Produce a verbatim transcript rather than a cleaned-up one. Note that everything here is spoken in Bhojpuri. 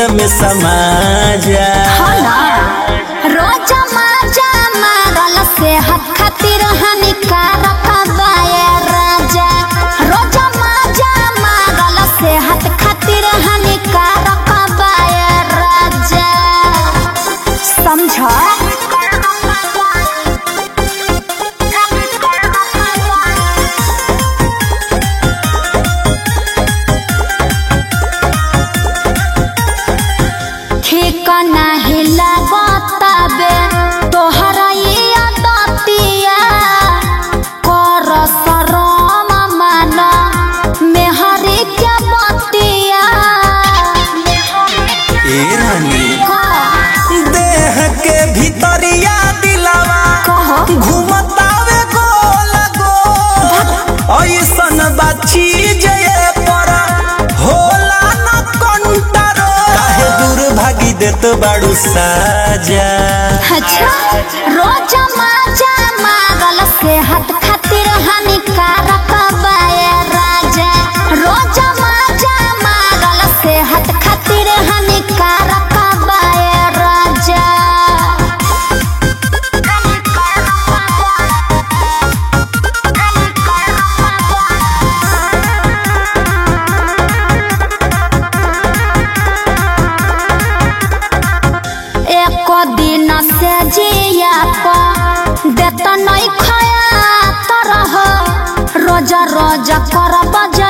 में समा जा। रोजा माजा मारल सेहत खातिर हानिकारक बाए राजा। रोजा माजा मारल सेहत खातिर हानिकारक बाए राजा। समझ ठीक नाही लागताबे तोहरा ये आदतिया कर शरम मान मेहरी के बतिया। ए रानी देह के भीतरिया दिलावा घूमतावे गोल गोल ऐसन बाची जये पर होला न कंटरो काहे दूर भागी देत बाड़ू साजा। अच्छा रोजा माजा मारल सेहत खातिर हानिकारक बाए राजा। रोजा माजा मारल सेहत खातिर हानिकारक बाए राजा। एक दिन से जिया देत नहीं खाया तरह रोजा रोजा कर बजा